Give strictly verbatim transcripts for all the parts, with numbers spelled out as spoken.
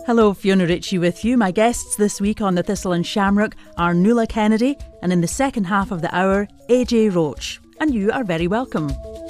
Hello, Fiona Ritchie with you. My guests this week on The Thistle and Shamrock are Nuala Kennedy, and in the second half of the hour, A J Roach. And you are very welcome.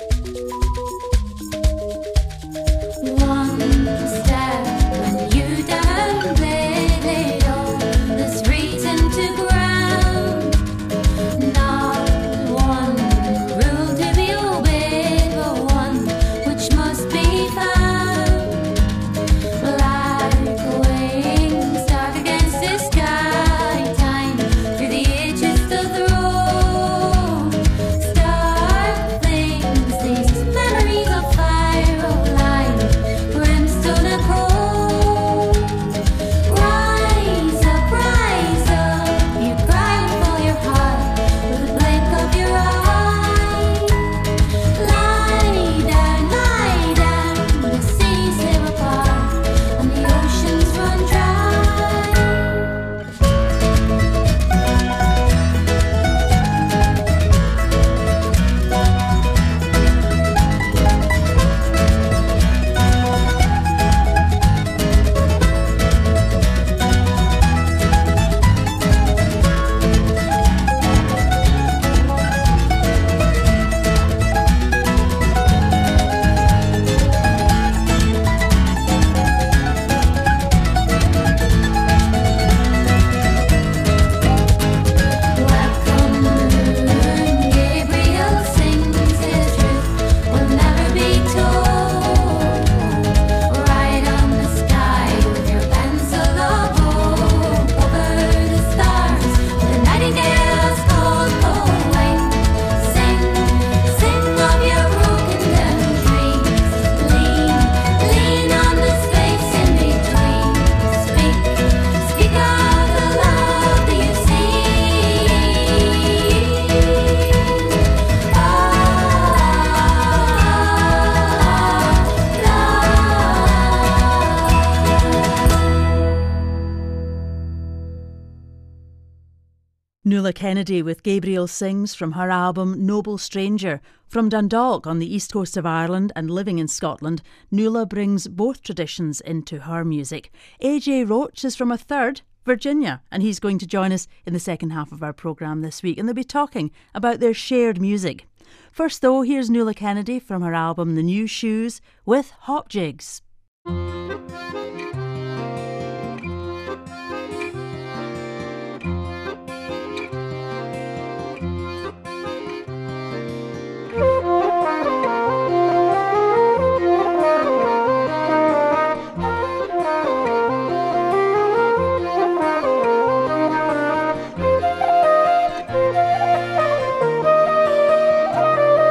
Nuala Kennedy with Gabriel Sings from her album Noble Stranger. From Dundalk on the east coast of Ireland and living in Scotland, Nuala brings both traditions into her music. A J Roach is from a third, Virginia, and he's going to join us in the second half of our programme this week, and they'll be talking about their shared music. First though, here's Nuala Kennedy from her album The New Shoes with Hop Jigs.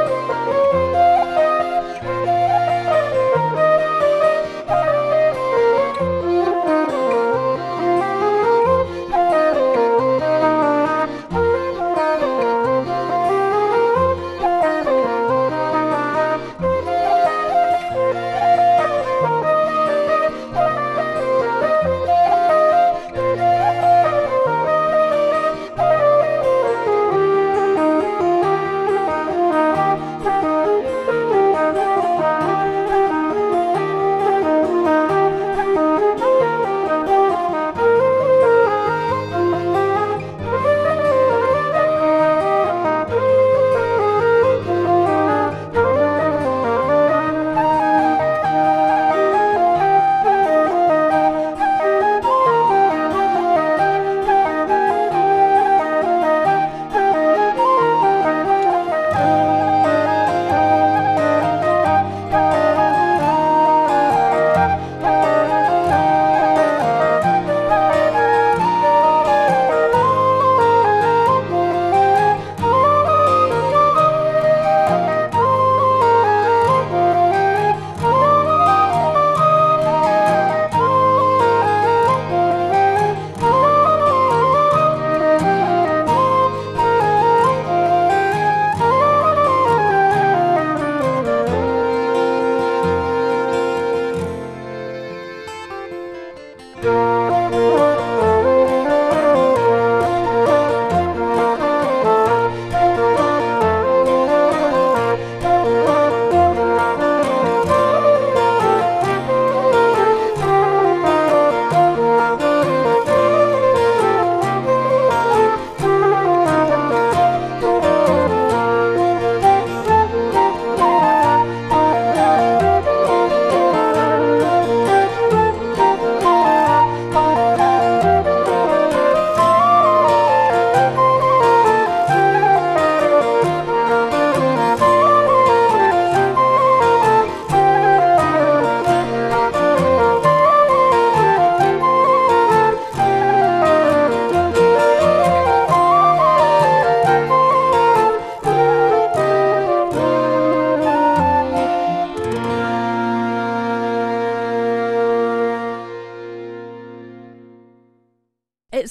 Thank you.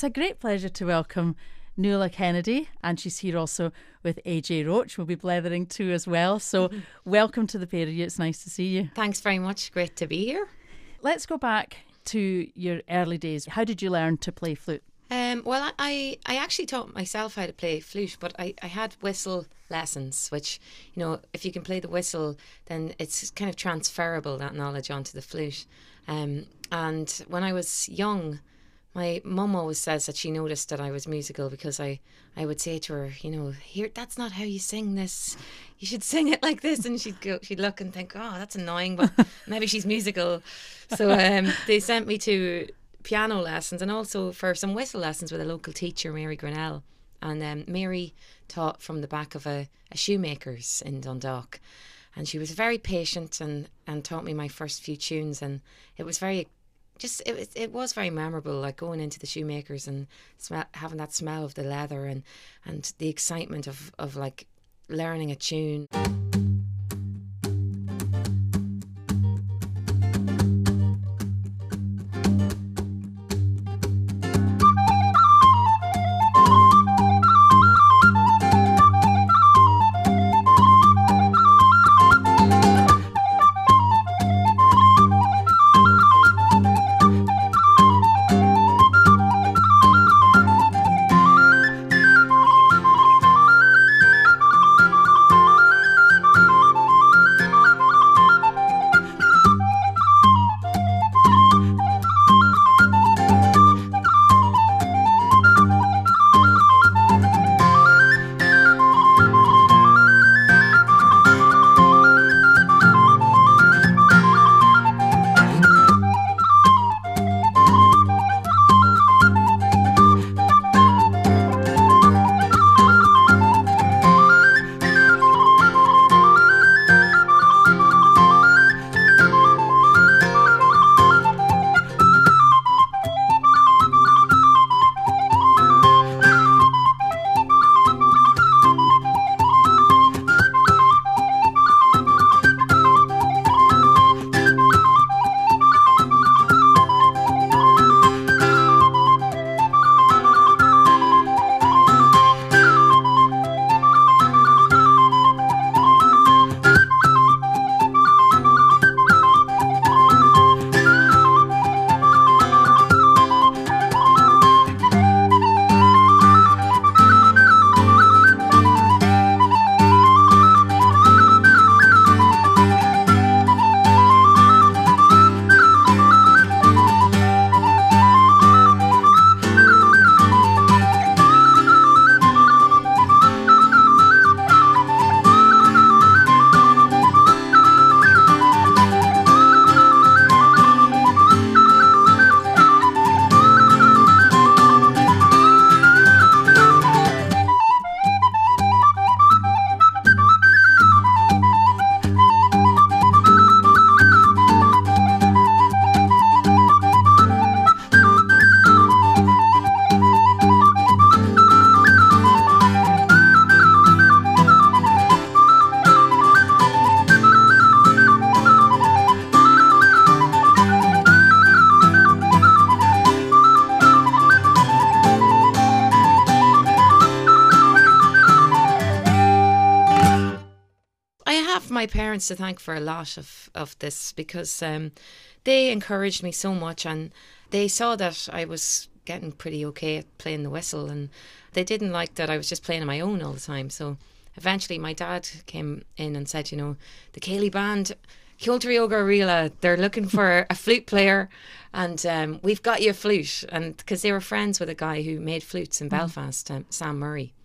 a great pleasure to welcome Nuala Kennedy, and she's here also with A J Roach. We'll be blethering too as well. So welcome to the pair of you. It's nice to see you. Thanks very much. Great to be here. Let's go back to your early days. How did you learn to play flute? Um, well, I, I actually taught myself how to play flute, but I, I had whistle lessons, which, you know, if you can play the whistle, then it's kind of transferable, that knowledge, onto the flute. Um, and when I was young, my mum always says that she noticed that I was musical because I, I would say to her, you know, here, that's not how you sing this. You should sing it like this. And she'd go, she'd look and think, oh, that's annoying, but maybe she's musical. So um, they sent me to piano lessons and also for some whistle lessons with a local teacher, Mary Grinnell. And um, Mary taught from the back of a, a shoemaker's in Dundalk. And she was very patient and, and taught me my first few tunes. And it was very Just it was it was very memorable, like going into the shoemakers and smell, having that smell of the leather and, and the excitement of, of like learning a tune. My parents to thank for a lot of, of this because um, they encouraged me so much and they saw that I was getting pretty okay at playing the whistle and they didn't like that I was just playing on my own all the time. So eventually my dad came in and said, you know, the Cayley band, Ceoltrioga Rila, they're looking for a flute player and um, we've got you a flute. And because they were friends with a guy who made flutes in Belfast, um, Sam Murray.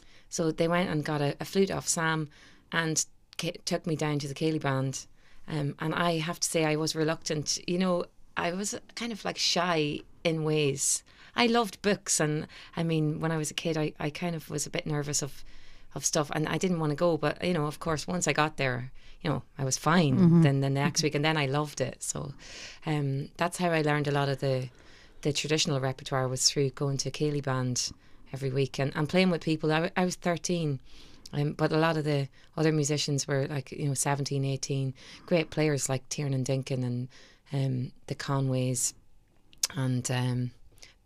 So they went and got a, a flute off Sam and took me down to the Cayley band, um, and I have to say I was reluctant. You know, I was kind of like shy in ways. I loved books, and I mean, when I was a kid, I, I kind of was a bit nervous of, of stuff, and I didn't want to go. But you know, of course, once I got there, you know, I was fine. Mm-hmm. Then the next week, and then I loved it. So, um, that's how I learned a lot of the the traditional repertoire was through going to Cayley band every week and, and playing with people. I, I was thirteen. Um, but a lot of the other musicians were like, you know, seventeen, eighteen, great players like Tiernan Dinkin and um, the Conways and um,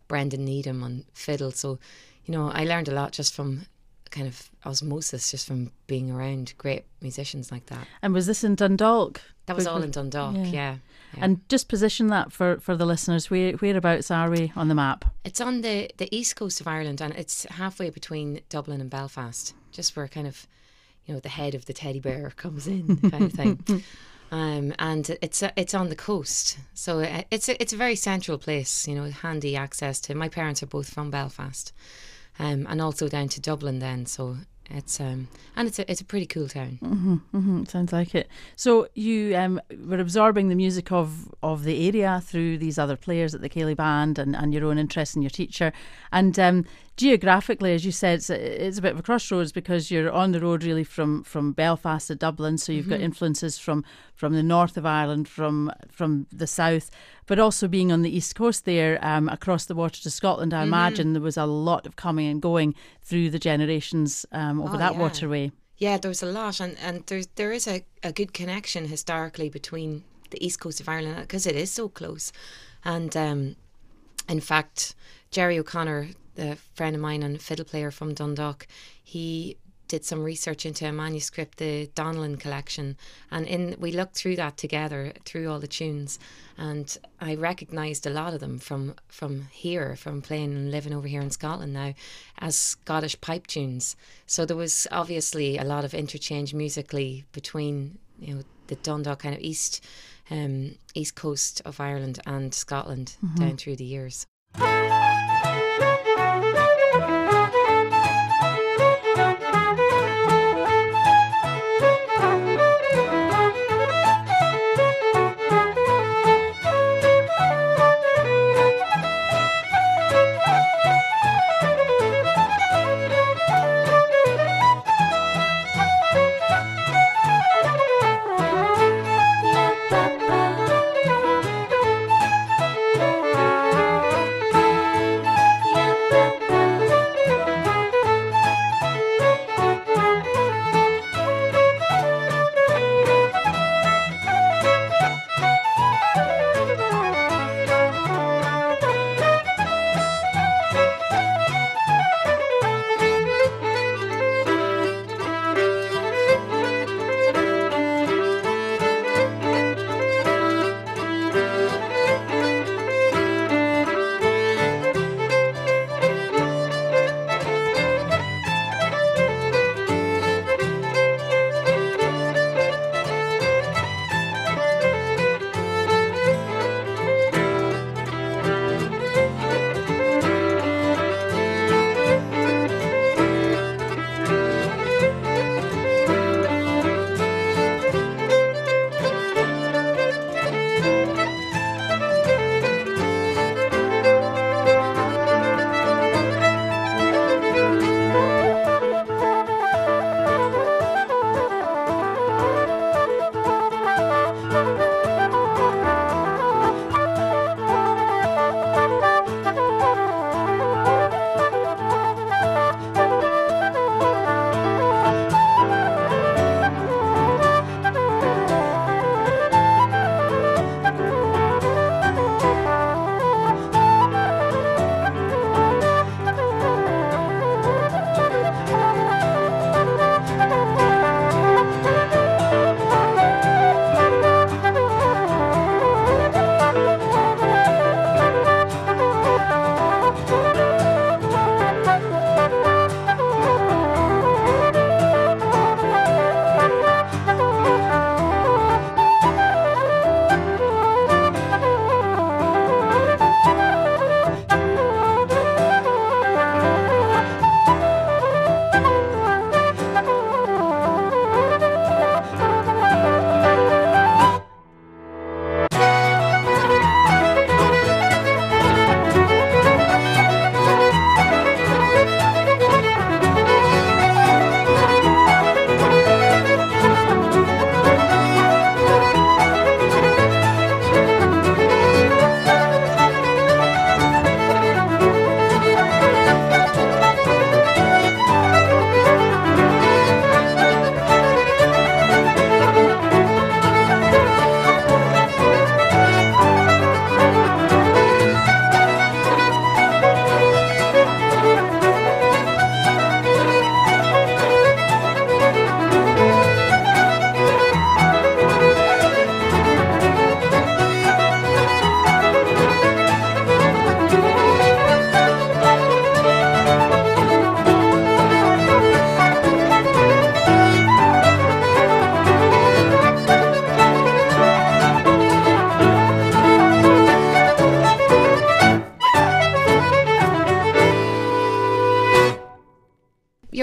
Brendan Needham on fiddle. So, you know, I learned a lot just from kind of osmosis, just from being around great musicians like that. And was this in Dundalk? That was all in Dundalk, yeah. yeah, yeah. And just position that for, for the listeners. Where, whereabouts are we on the map? It's on the, the east coast of Ireland, and it's halfway between Dublin and Belfast, just where kind of, you know, the head of the teddy bear comes in, kind of thing. Um, and it's it's on the coast, so it's a, it's a very central place, you know, handy access to. My parents are both from Belfast, um, and also down to Dublin then, so it's um and it's a it's a pretty cool town. Mm-hmm, mm-hmm, sounds like it. So you um were absorbing the music of, of the area through these other players at the Ceilidh Band, and, and your own interest in your teacher, and um geographically, as you said, it's a, it's a bit of a crossroads because you're on the road really from, from Belfast to Dublin, so you've mm-hmm. got influences from, from the north of Ireland, from from the south, but also being on the east coast there, um, across the water to Scotland. I mm-hmm. imagine there was a lot of coming and going through the generations um, over oh, that yeah. waterway. Yeah, there was a lot, and, and there's, there is a, a good connection historically between the east coast of Ireland, because it is so close. And um, in fact, Jerry O'Connor, a friend of mine and fiddle player from Dundalk, he did some research into a manuscript, the Donnellan collection, and in we looked through that together, through all the tunes, and I recognised a lot of them from from here, from playing and living over here in Scotland now, as Scottish pipe tunes. So there was obviously a lot of interchange musically between, you know, the Dundalk kind of east um, east coast of Ireland and Scotland mm-hmm. down through the years.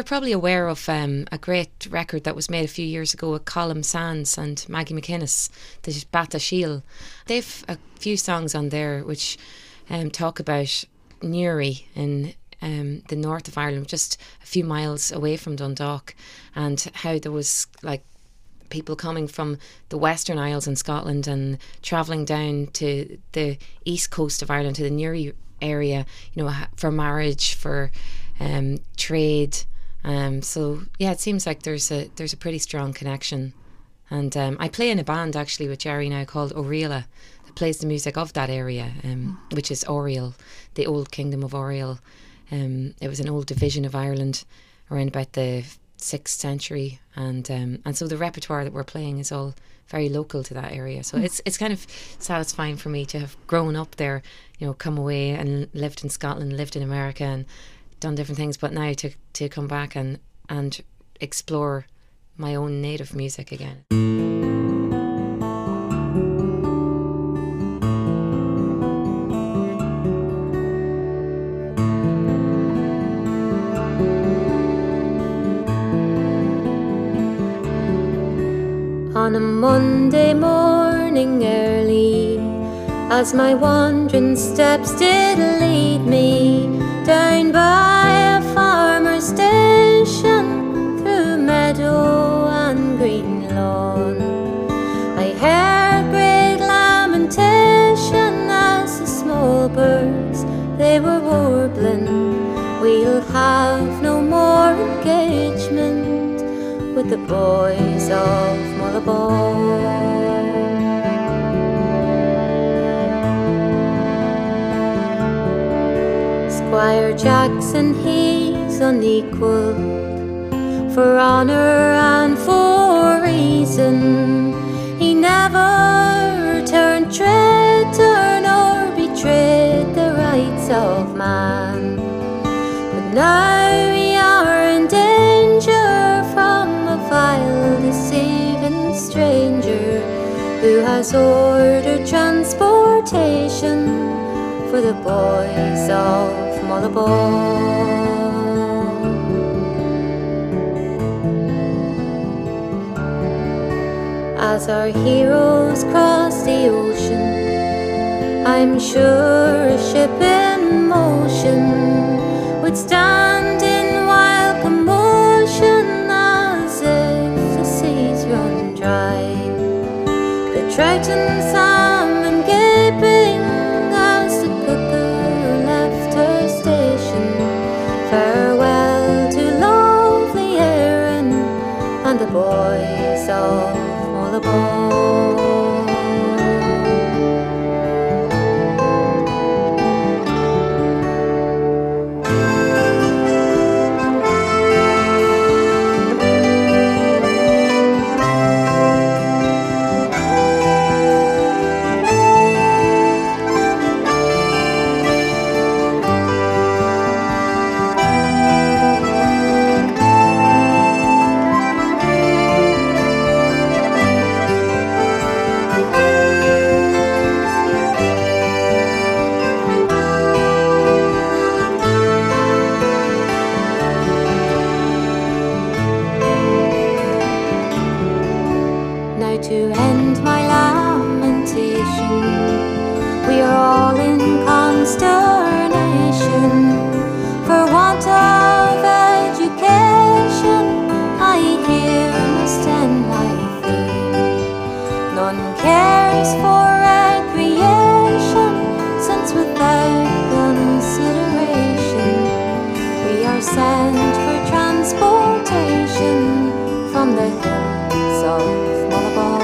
probably aware of um, a great record that was made a few years ago with Colm Sands and Maggie McInnes, the Bata Shiel. They've a few songs on there which um, talk about Newry in um, the north of Ireland, just a few miles away from Dundalk, and how there was like people coming from the Western Isles in Scotland and travelling down to the east coast of Ireland, to the Newry area, you know, for marriage, for um, trade. Um, so yeah, it seems like there's a there's a pretty strong connection. And um, I play in a band actually with Jerry now called Oriela that plays the music of that area, um, which is Oriel, the old kingdom of Oriel. Um, it was an old division of Ireland around about the sixth century, and um, and so the repertoire that we're playing is all very local to that area. So mm. it's it's kind of satisfying for me to have grown up there, you know, come away and lived in Scotland, lived in America, and done different things, but now to to come back and and explore my own native music again. On a Monday morning early, as my wandering steps did lead me down by a farmer's station, through meadow and green lawn, I heard great lamentation as the small birds they were warbling. We'll have no more engagement with the boys of Mullabone. Squire Jackson, he's unequalled for honour and for reason. He never turned traitor nor betrayed the rights of man. But now we are in danger from a vile, deceiving stranger who has ordered transportation for the boys of Mullabone. As our heroes cross the ocean, I'm sure a ship in motion would stand in wild commotion as if the seas run dry. The trout and salmon gaping as the cuckoo left her station. Farewell to lovely Erin and the boys of Mullabone. To end my lamentation, we are all in consternation for want of education. I here must end my theme. None cares for recreation, since without consideration we are sent for transportation from the hills of Mullabone.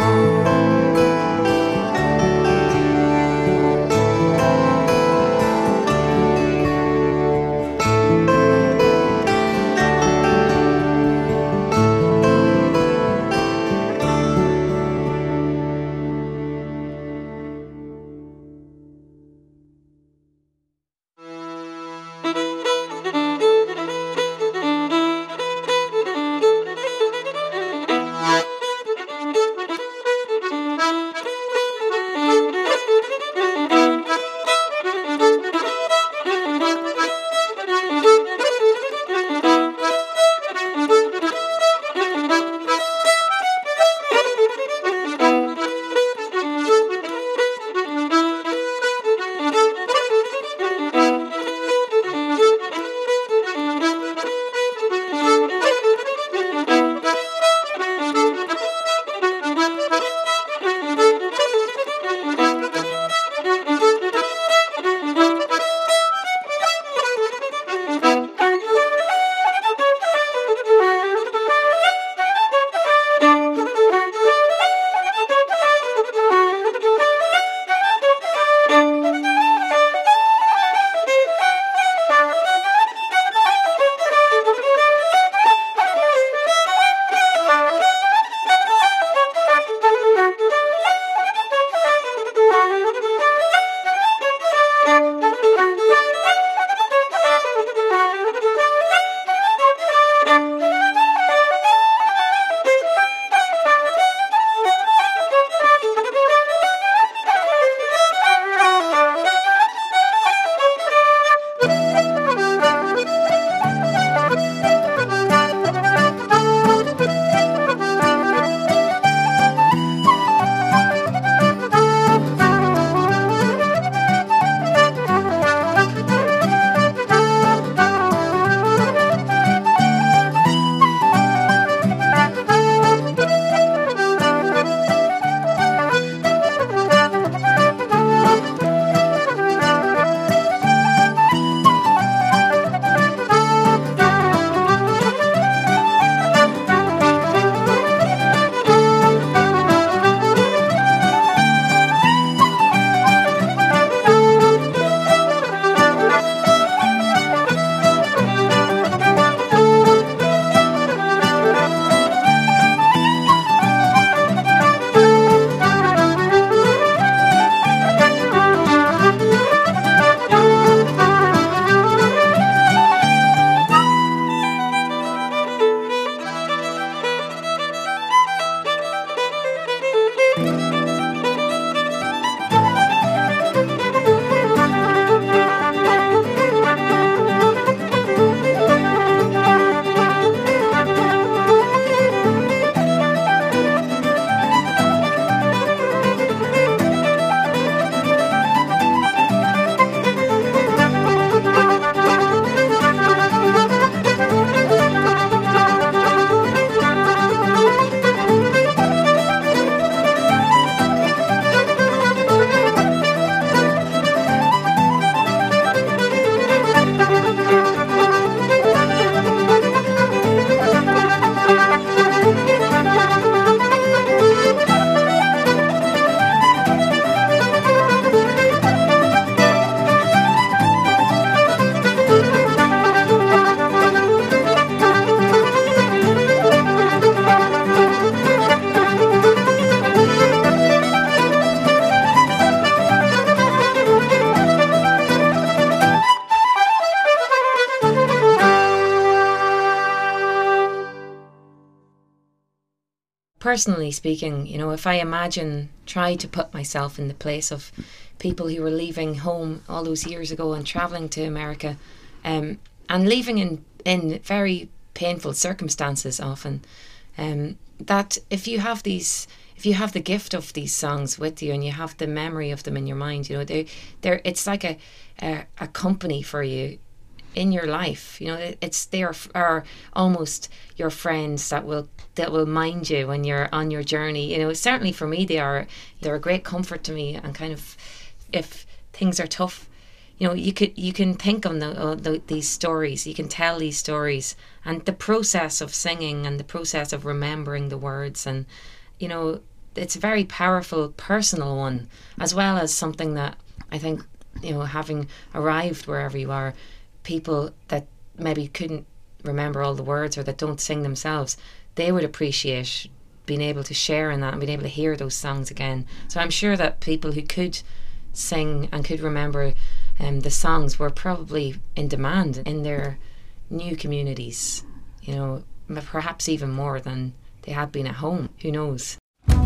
personally speaking, you know, if I imagine, try to put myself in the place of people who were leaving home all those years ago and travelling to America, um, and leaving in, in very painful circumstances often, um, that if you have these, if you have the gift of these songs with you and you have the memory of them in your mind, you know, they they're it's like a, a a company for you in your life. You know, it's they are, are almost your friends that will that will mind you when you're on your journey. You know, certainly for me, they are they're a great comfort to me, and kind of if things are tough, you know, you could you can think on the, uh, the these stories, you can tell these stories, and the process of singing and the process of remembering the words, and you know, it's a very powerful personal one, as well as something that I think, you know, having arrived wherever you are, people that maybe couldn't remember all the words or that don't sing themselves, they would appreciate being able to share in that and being able to hear those songs again. So I'm sure that people who could sing and could remember um, the songs were probably in demand in their new communities, you know, perhaps even more than they had been at home. Who knows?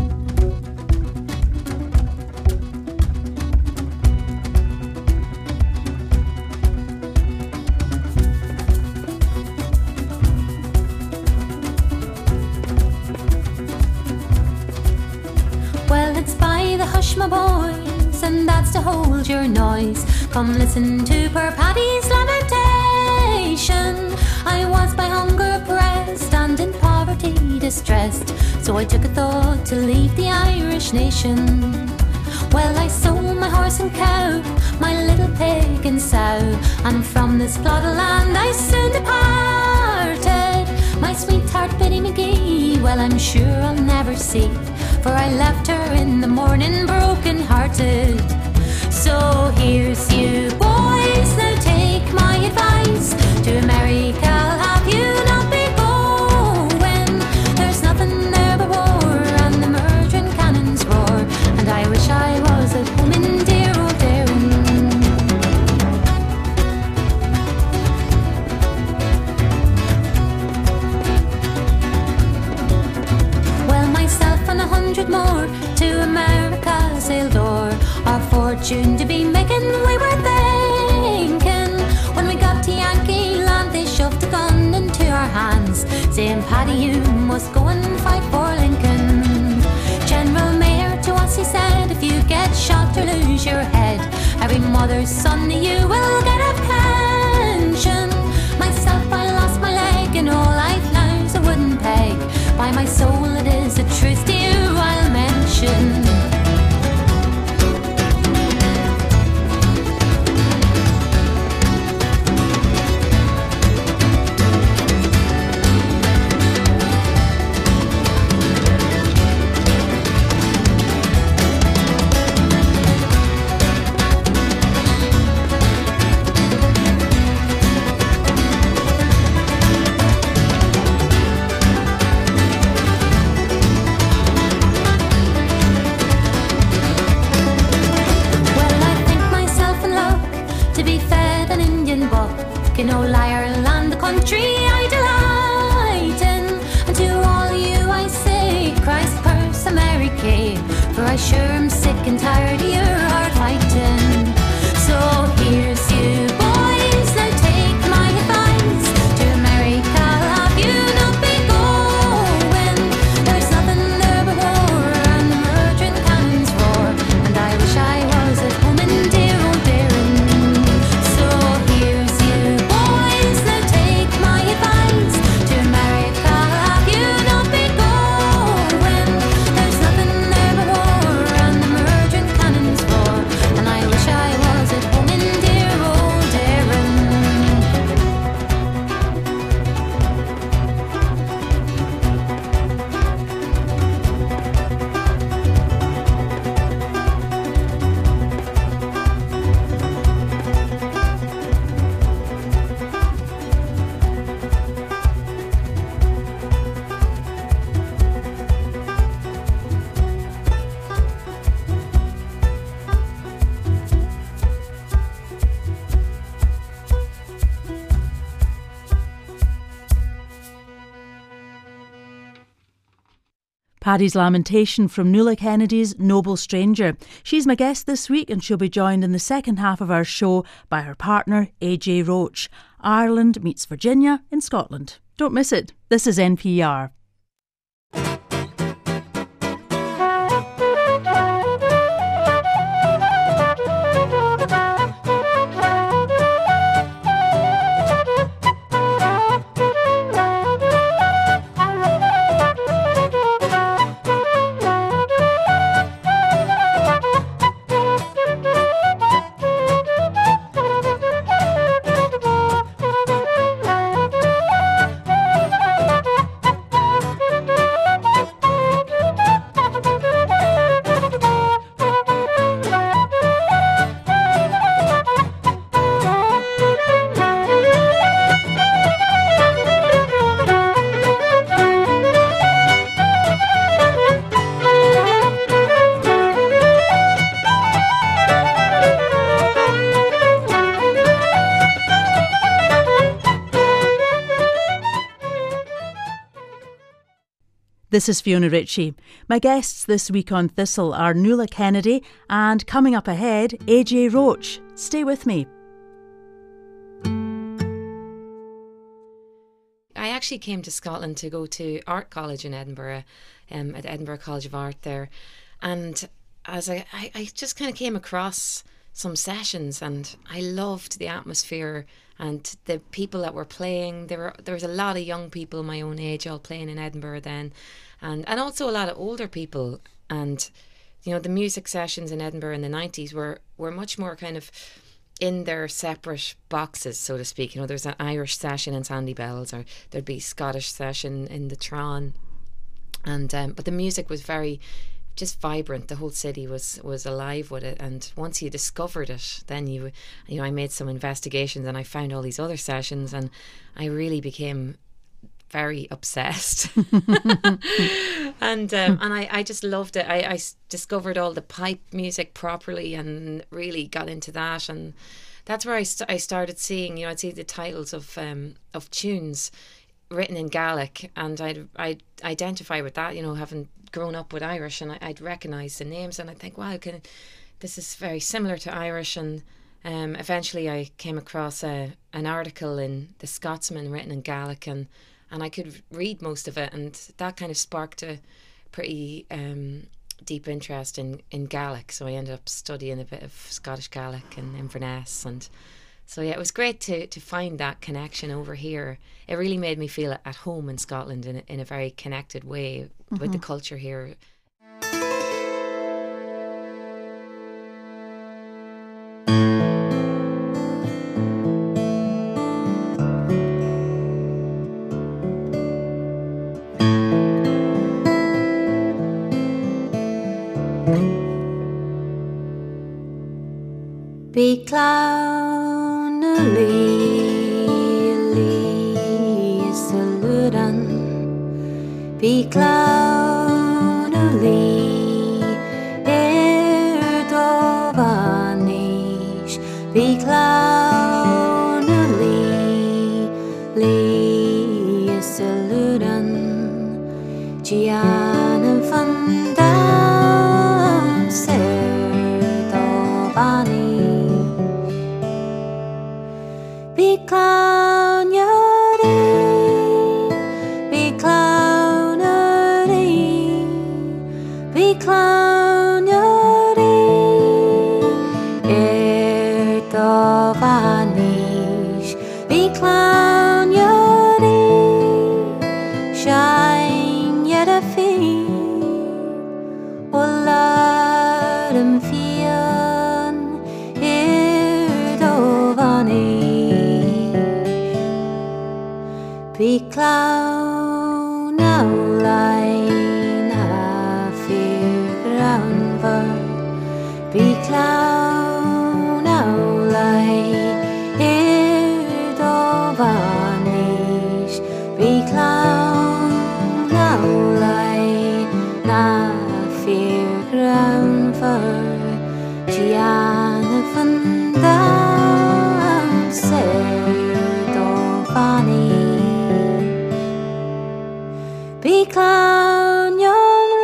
Well, it's by the hush, my boys, and that's to hold your noise. Come listen to poor Paddy's lamentation. I was by hunger oppressed and in poverty distressed, so I took a thought to leave the Irish nation. Well, I sold my horse and cow, my little pig and sow, and from this plot of land I soon departed. My sweetheart Biddy McGee, well, I'm sure I'll never see, for I left her in the morning broken hearted. So here's you boys, now take my advice. To America I'll have you not be going. There's nothing there but war and the murdering cannons roar, and I wish I was at home in dear old Derry. Well, myself and a hundred more to America sailed o'er, our fortune to be making we were thinking. When we got to Yankee land they shoved a gun into our hands, saying, Paddy, you must go and fight for Lincoln. General Mayor to us he said, if you get shot or lose your head, every mother's son of you will get a pension. Myself, I lost my leg, and all life now's a wooden peg. By my soul, it is a truth to you I'll mention. In old Ireland, the country I delight in, and to all you I say, Christ curse America, for I sure am sick and tired of your hard fighting. So here's you boys, now take my advice. To America I'll have you not be going. There's nothing there but war and the murdering cannons roar, and I wish I was at home in dear old Derry. So here's you boys, now take my advice. To America I'll have you not be going. There's nothing there but war and the murdering cannons roar, Paddy's Lamentation from Nuala Kennedy's Noble Stranger. She's my guest this week and she'll be joined in the second half of our show by her partner A J Roach. Ireland meets Virginia in Scotland. Don't miss it. This is N P R. This is Fiona Ritchie. My guests this week on Thistle are Nuala Kennedy and, coming up ahead, A J Roach. Stay with me. I actually came to Scotland to go to art college in Edinburgh, um, at Edinburgh College of Art there. And as I, I, I just kind of came across some sessions and I loved the atmosphere and the people that were playing. There were there was a lot of young people my own age all playing in Edinburgh then, and and also a lot of older people. And you know, the music sessions in Edinburgh in the nineties were were much more kind of in their separate boxes, so to speak. You know, there's an Irish session in Sandybells, or there'd be Scottish session in the Tron, and um, but the music was very just vibrant. The whole city was was alive with it, and once you discovered it, then you you know I made some investigations and I found all these other sessions, and I really became very obsessed. and um, and I, I just loved it. I, I discovered all the pipe music properly and really got into that, and that's where I, st- I started seeing, you know, I'd see the titles of um, of tunes written in Gaelic, and I'd I'd identify with that, you know, having grown up with Irish, and I, I'd recognise the names, and I'd think, wow, can, this is very similar to Irish. And um, eventually I came across a, an article in The Scotsman written in Gaelic, and, and I could read most of it, and that kind of sparked a pretty um, deep interest in, in Gaelic. So I ended up studying a bit of Scottish Gaelic and Inverness, and so yeah, it was great to, to find that connection over here. It really made me feel at home in Scotland in a, in a very connected way with mm-hmm. the culture here. Be clown is a ludan. Be clown er dovanish. Be clown is a ludan. Gianna van Dam ser dovanish. Be clown yuri, be clownery, be clown yuri, er dovanish, be clown yuri, shine yet a fee, olar em fian, er dovanish. Be clown outline a fear groundward. Be clown outline er dovanish. Be clown outline a fear groundward. Gianna van Dam ser dovanish. Be clown your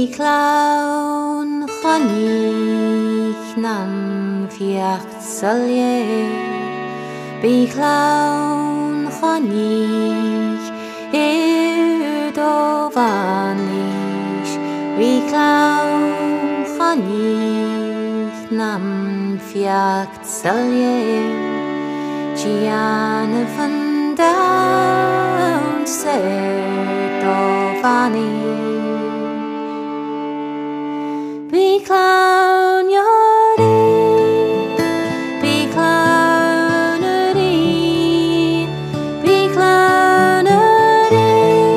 Bí clown chaníich nam fiocht salé. Bí clown chaníich ir do vanis. Bí clown chaníich nam fiocht salé. Gianna van down ser do vanis. Bí clown yori, bí clownery, bí clownery,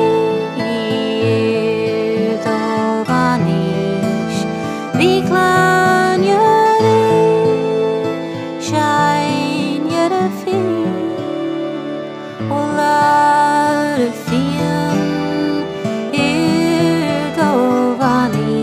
do vanish. Bí clown yori, shine yet a feet, oh lot of fear, do vanish.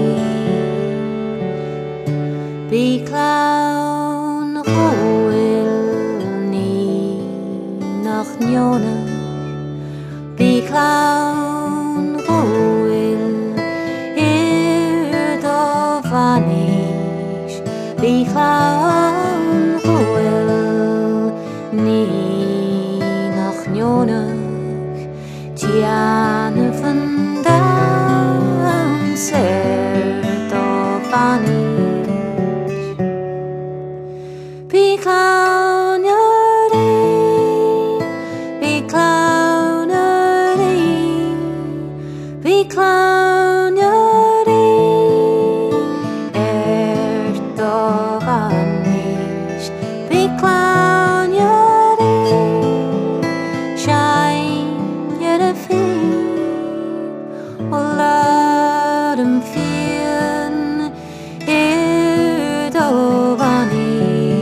Bí clown roil ní nach niona. Bí clown roil ir do vanish. Bí clown roil ní nach niona. Gianna van down ser do vanish. Bí clown yori, bí clownery, bí clown yori, er do vanish. Bí clown yori, shine yet a feet, oh lot em fearn, er do vanish.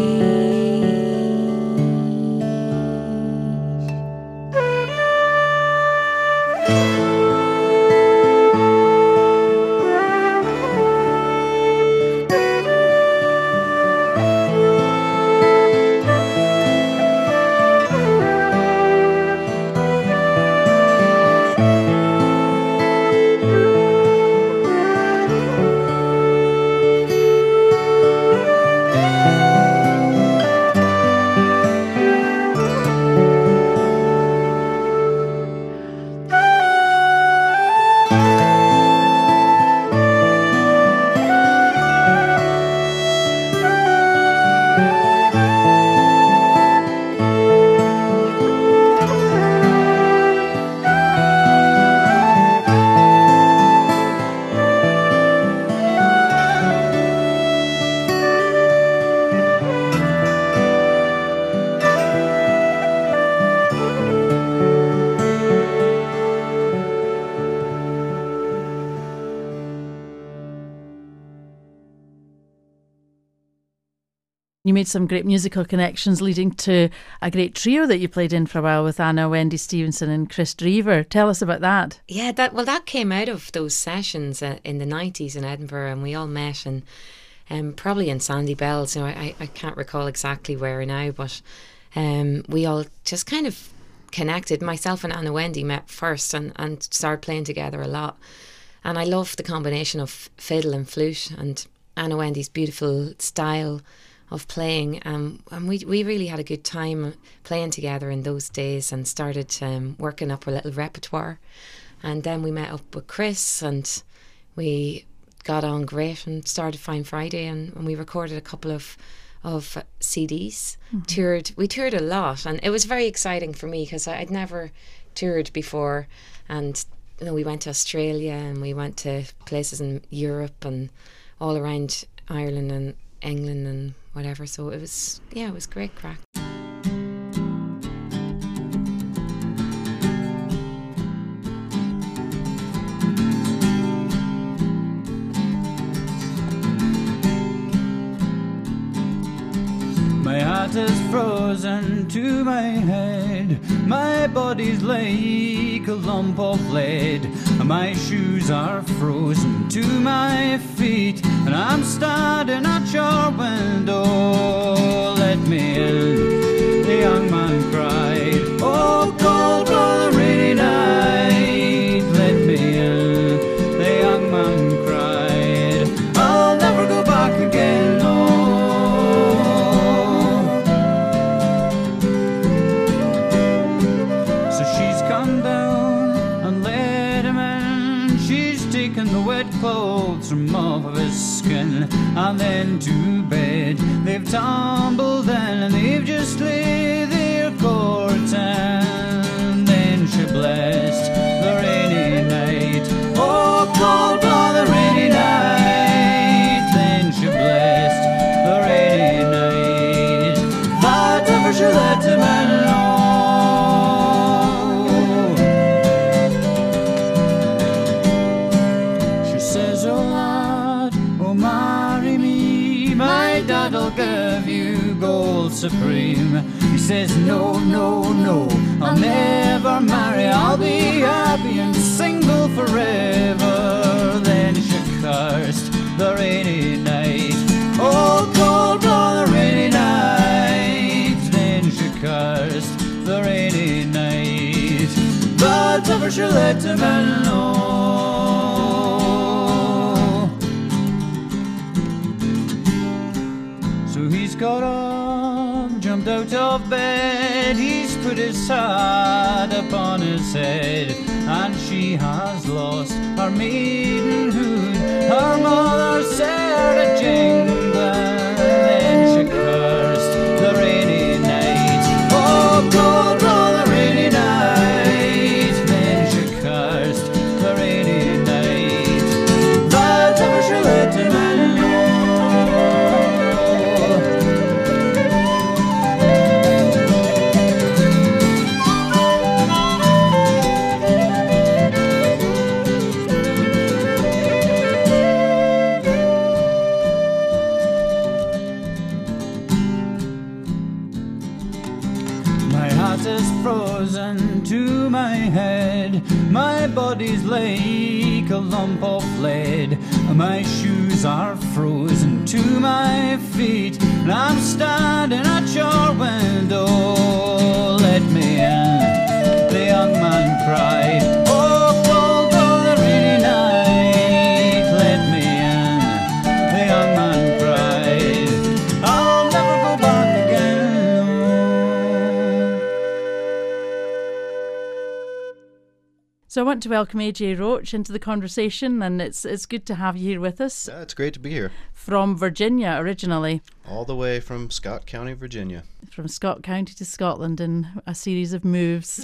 You made some great musical connections leading to a great trio that you played in for a while with Anna, Wendy Stevenson and Chris Drever. Tell us about that. Yeah, that well, that came out of those sessions uh, in the nineties in Edinburgh, and we all met and um, probably in Sandy Bells. You know, I, I can't recall exactly where now, but um, we all just kind of connected. Myself and Anna Wendy met first and, and started playing together a lot. And I love the combination of fiddle and flute and Anna Wendy's beautiful style of playing, um, and we we really had a good time playing together in those days and started um, working up a little repertoire. And then we met up with Chris and we got on great and started Fine Friday, and, and we recorded a couple of of C Ds. Mm-hmm. Toured, we toured a lot, and it was very exciting for me because I'd never toured before. And you know, we went to Australia and we went to places in Europe and all around Ireland and England and whatever, so it was yeah it was great crack. My heart is frozen to my head, my body's like a lump of lead, my shoes are frozen to my feet, and I'm standing at your window. Let me in, the young man cried. Oh, cold, rainy night. Let me in, the young man cried. clothes from off of his skin, and then to bed they've tumbled in, and they've just lay their courting. Then she blessed the rainy night, oh cold blow the rainy night. Then she blessed the rainy night, that ever she let him alone. Dad'll give you gold supreme. He says no, no, no, I'll never marry, I'll be happy and single forever. Then she cursed the rainy night, oh cold blow the rainy night. Then she cursed the rainy night, but never she let him alone. He's got up, jumped out of bed, he's put his hat upon his head, and she has lost her maidenhood, her mother Sarah Jane Glenn. Then she cursed the rainy night, oh cold blow the rainy night. Then she cursed the rainy night, but never she let him alone. Frozen to my head, my body's like a lump of lead, my shoes are frozen to my feet, and I'm standing at your window. Let me in, the young man cried, oh cold blow the rainy night. Let me in, the young man cried, I'll never go back again. So I want to welcome A J Roach into the conversation, and it's it's good to have you here with us. Yeah, it's great to be here. From Virginia originally. All the way from Scott County, Virginia. From Scott County to Scotland in a series of moves.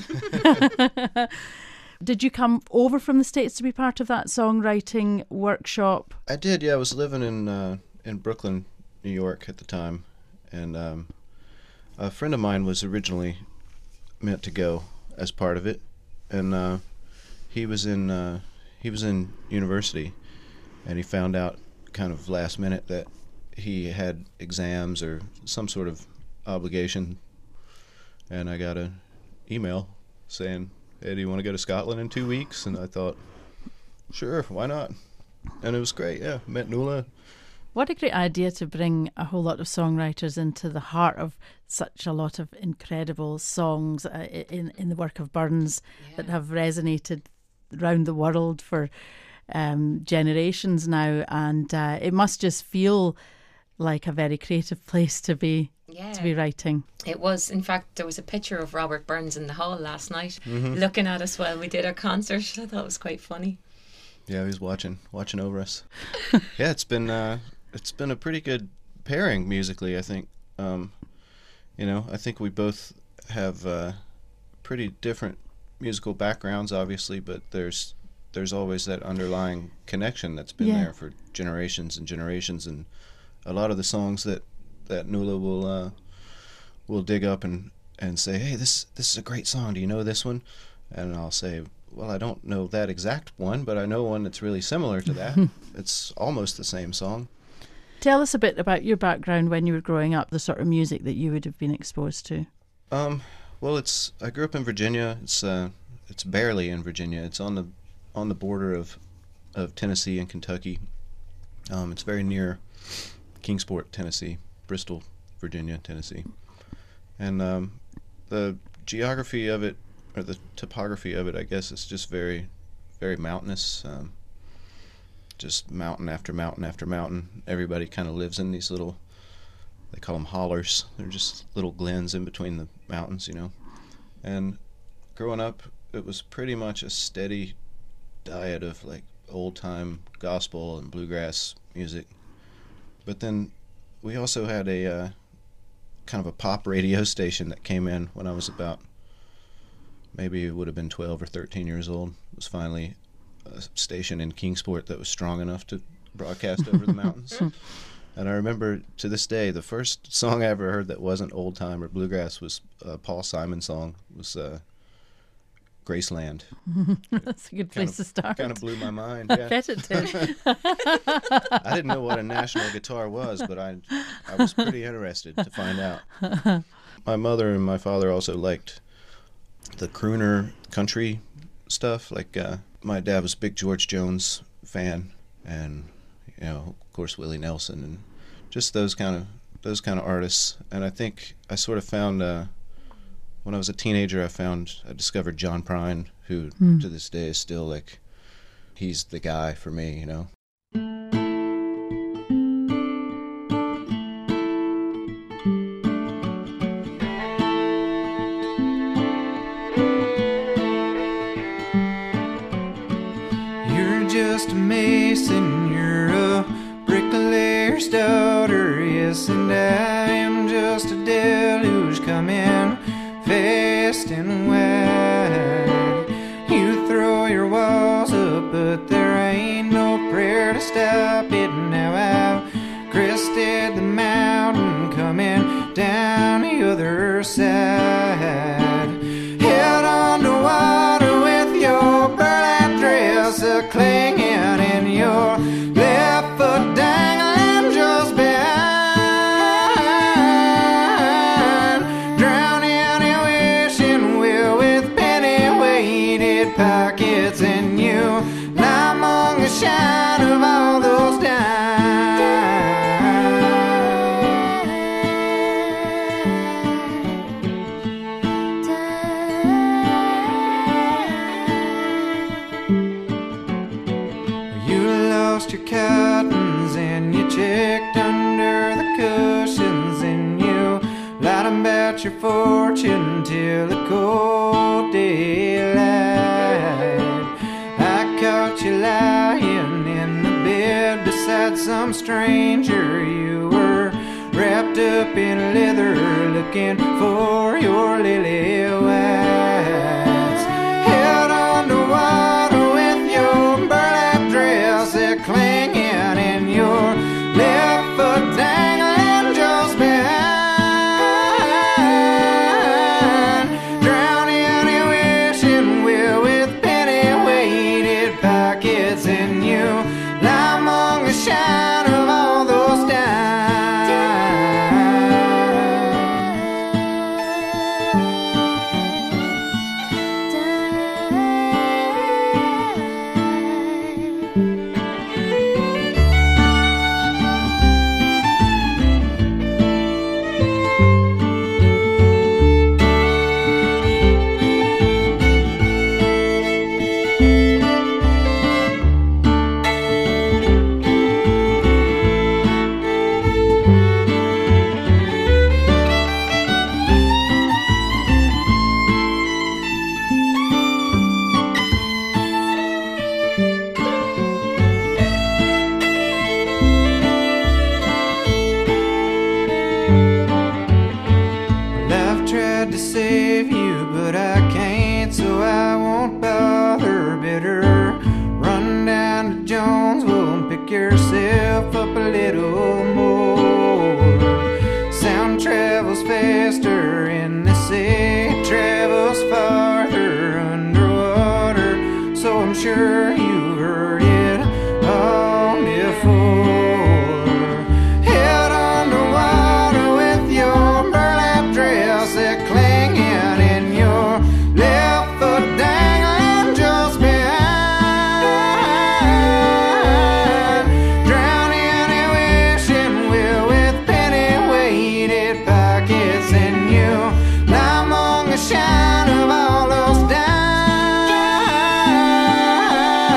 Did you come over from the States to be part of that songwriting workshop? I did, yeah. I was living in uh, in Brooklyn, New York at the time, and um, a friend of mine was originally meant to go as part of it, and uh, he was in uh, he was in university, and he found out kind of last minute that he had exams or some sort of obligation, and I got an email saying, hey, do you want to go to Scotland in two weeks? And I thought, sure, why not? And it was great, yeah. Met Nuala. What a great idea to bring a whole lot of songwriters into the heart of such a lot of incredible songs uh, in, in the work of Burns yeah. that have resonated around the world for um, generations now. And uh, it must just feel like a very creative place to be yeah. to be writing. It was. In fact, there was a picture of Robert Burns in the hall last night mm-hmm. looking at us while we did our concert. I thought it was quite funny. Yeah, he was watching watching over us. yeah, it's been uh, it's been a pretty good pairing musically, I think. Um, you know, I think we both have uh, pretty different musical backgrounds, obviously, but there's there's always that underlying connection that's been yeah. there for generations and generations, and a lot of the songs that that Nuala will uh, will dig up and, and say, hey, this this is a great song. Do you know this one? And I'll say, well, I don't know that exact one, but I know one that's really similar to that. It's almost the same song. Tell us a bit about your background when you were growing up, the sort of music that you would have been exposed to. Um, well, it's I grew up in Virginia. It's uh, it's barely in Virginia. It's on the on the border of of Tennessee and Kentucky. Um, it's very near Kingsport, Tennessee, Bristol, Virginia, Tennessee, and um, the geography of it, or the topography of it, I guess, is just very, very mountainous. Um, just mountain after mountain after mountain. Everybody kind of lives in these little, they call them hollers. They're just little glens in between the mountains, you know. And growing up, it was pretty much a steady diet of like old time gospel and bluegrass music. But then we also had a uh, kind of a pop radio station that came in when I was about, maybe it would have been twelve or thirteen years old. It was finally a station in Kingsport that was strong enough to broadcast over the mountains. And I remember to this day, the first song I ever heard that wasn't old time or bluegrass was a Paul Simon song. It was uh, Graceland. That's a good place of, to start. Kind of blew my mind. I Yeah. bet it did. I didn't know what a national guitar was, but I I was pretty interested to find out. My mother and my father also liked the crooner country stuff. Like uh, my dad was a big George Jones fan, and you know, of course, Willie Nelson, and just those kind of those kind of artists. And I think I sort of found uh, when I was a teenager, I found I discovered John Prine, who mm. to this day is still like he's the guy for me, you know. You're just a mason, you're a bricklayer's daughter, yes, and I am just a deluge coming fast and wide. You throw your walls up, but there ain't no prayer to stop it. Now I've crested the mountain, coming down the other side. Held on to water with your burlap dress a clinging in your left foot dangling just behind. Drowning your wishing well with penny weighted pockets, and you lie among the shine of all those dimes. Your cottons and you checked under the cushions, and you lied about your fortune till the cold daylight. I caught you lying in the bed beside some stranger. You were wrapped up in leather looking for your lily whites. Held on to water with your burlap dress clinging in your left foot dangling just behind. Drowning your wishing well with penny weighted pockets, and you lie among the shine of all those dimes. To save you, but I can't, so I won't bother. Better run down to Jonesville and pick yourself up a little more. Sound travels faster and they say it travels farther underwater, so I'm sure you've heard it all before. Held on to water with your burlap dress that clinging in your left foot dangling just behind. Drowning your wishing well with penny weighted pockets, and you lie among the shine of all those dimes.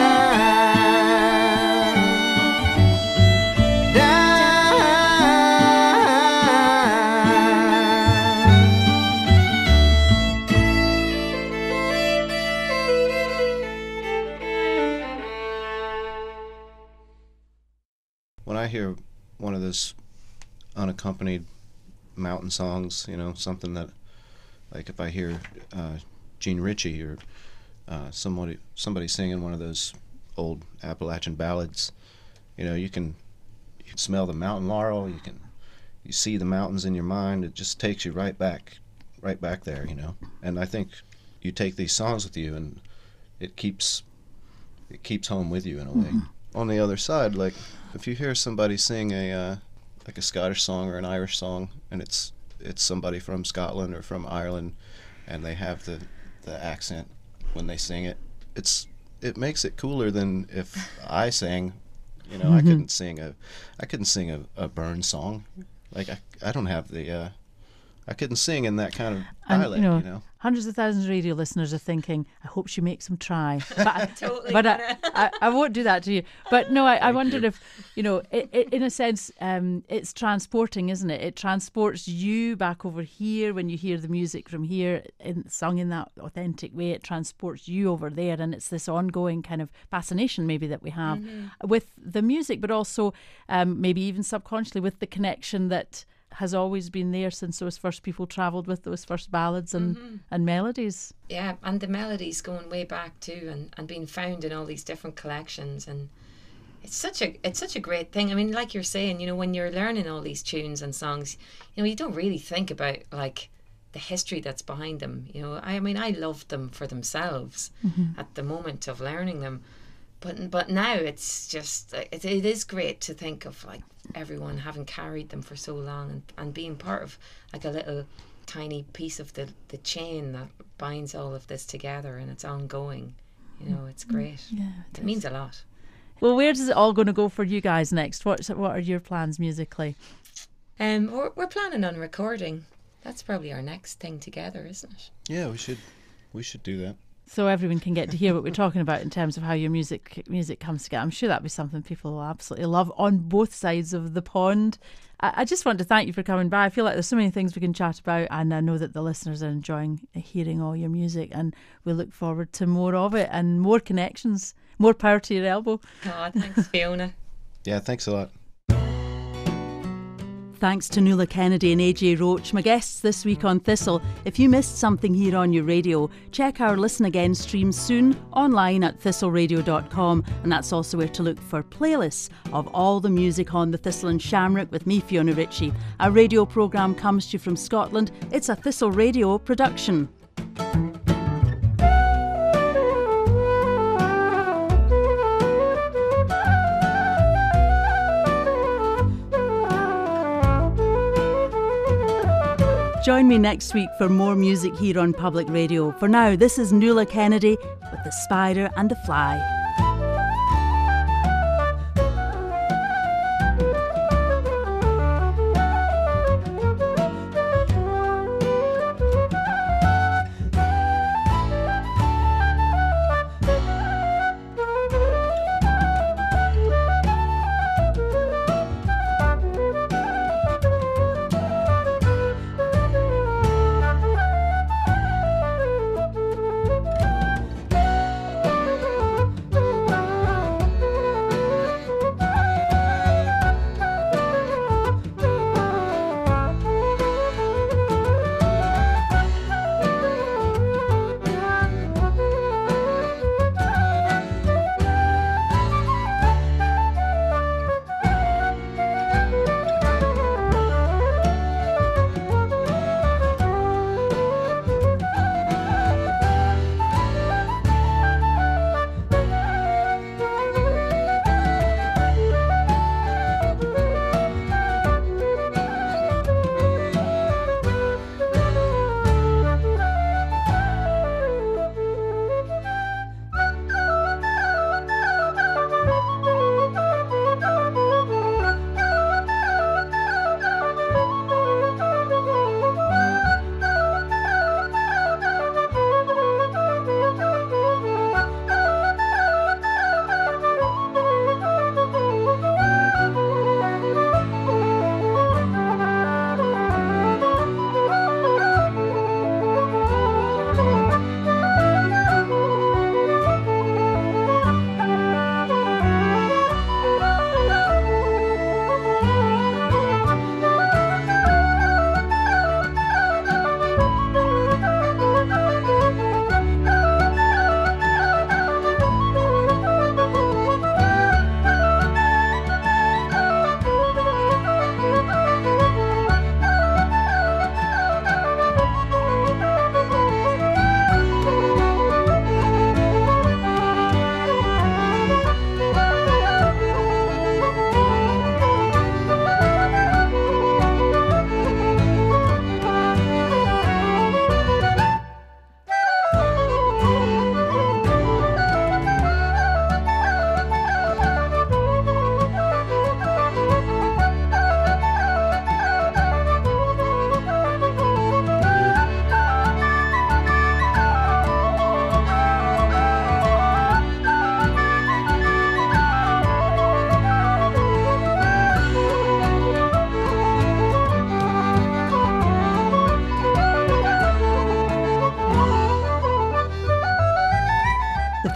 when I hear one of those unaccompanied mountain songs, you know, something that, like if I hear uh, Gene Ritchie or uh, somebody somebody singing one of those old Appalachian ballads, you know, you can you can smell the mountain laurel, you can you see the mountains in your mind. It just takes you right back, right back there, you know. And I think you take these songs with you, and it keeps it keeps home with you in a way. Mm-hmm. On the other side, like if you hear somebody sing a uh, like a Scottish song or an Irish song, and it's it's somebody from Scotland or from Ireland, and they have the the accent when they sing it, it's it makes it cooler than if I sang. You know, mm-hmm. I couldn't sing a I couldn't sing a, a Burns song. Like I I don't have the uh, I couldn't sing in that kind of dialect. And, you know, you know, hundreds of thousands of radio listeners are thinking, I hope she makes them try. But, totally but I, I, I won't do that to you. But no, I, I wondered you. if, you know, it, it, in a sense, um, it's transporting, isn't it? It transports you back over here when you hear the music from here in, sung in that authentic way. It transports you over there, and it's this ongoing kind of fascination maybe that we have mm-hmm. with the music, but also um, maybe even subconsciously with the connection that has always been there since those first people travelled with those first ballads and, mm-hmm. and melodies. Yeah, and the melodies going way back too, and, and being found in all these different collections, and it's such a it's such a great thing. I mean, like you're saying, you know, when you're learning all these tunes and songs, you know, you don't really think about like the history that's behind them. You know, I mean, I loved them for themselves mm-hmm. at the moment of learning them. But but now it's just, it, it is great to think of like everyone having carried them for so long and, and being part of like a little tiny piece of the, the chain that binds all of this together, and it's ongoing. You know, it's great. Yeah, it, it means a lot. Well, where does it all going to go for you guys next? What's, what are your plans musically? Um, we're, we're planning on recording. That's probably our next thing together, isn't it? Yeah, we should we should do that. So everyone can get to hear what we're talking about in terms of how your music music comes together. I'm sure that'd be something people will absolutely love on both sides of the pond. I, I just want to thank you for coming by. I feel like there's so many things we can chat about, and I know that the listeners are enjoying hearing all your music, and we look forward to more of it and more connections. More power to your elbow. Oh, thanks, Fiona. Yeah, thanks a lot. Thanks to Nuala Kennedy and A J Roach, my guests this week on Thistle. If you missed something here on your radio, check our Listen Again stream soon online at thistle radio dot com, and that's also where to look for playlists of all the music on the Thistle and Shamrock with me, Fiona Ritchie. Our radio programme comes to you from Scotland. It's a Thistle Radio production. Join me next week for more music here on Public Radio. For now, this is Nuala Kennedy with The Spider and the Fly.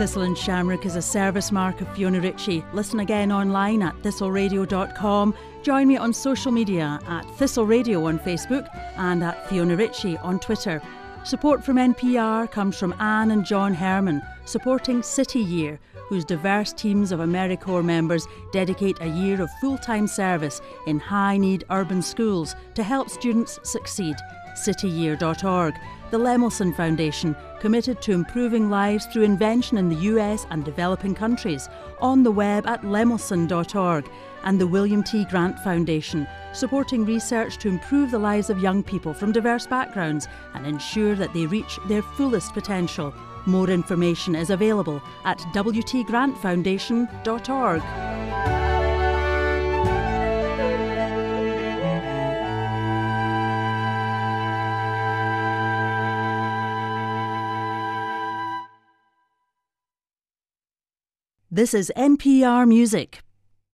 Thistle and Shamrock is a service mark of Fiona Ritchie. Listen again online at thistle radio dot com. Join me on social media at Thistle Radio on Facebook and at Fiona Ritchie on Twitter. Support from N P R comes from Anne and John Herman, supporting City Year, whose diverse teams of AmeriCorps members dedicate a year of full-time service in high-need urban schools to help students succeed. city year dot org. The Lemelson Foundation, committed to improving lives through invention in the U S and developing countries, on the web at lemelson dot org. And the William T. Grant Foundation, supporting research to improve the lives of young people from diverse backgrounds and ensure that they reach their fullest potential. More information is available at w t grant foundation dot org. This is N P R Music.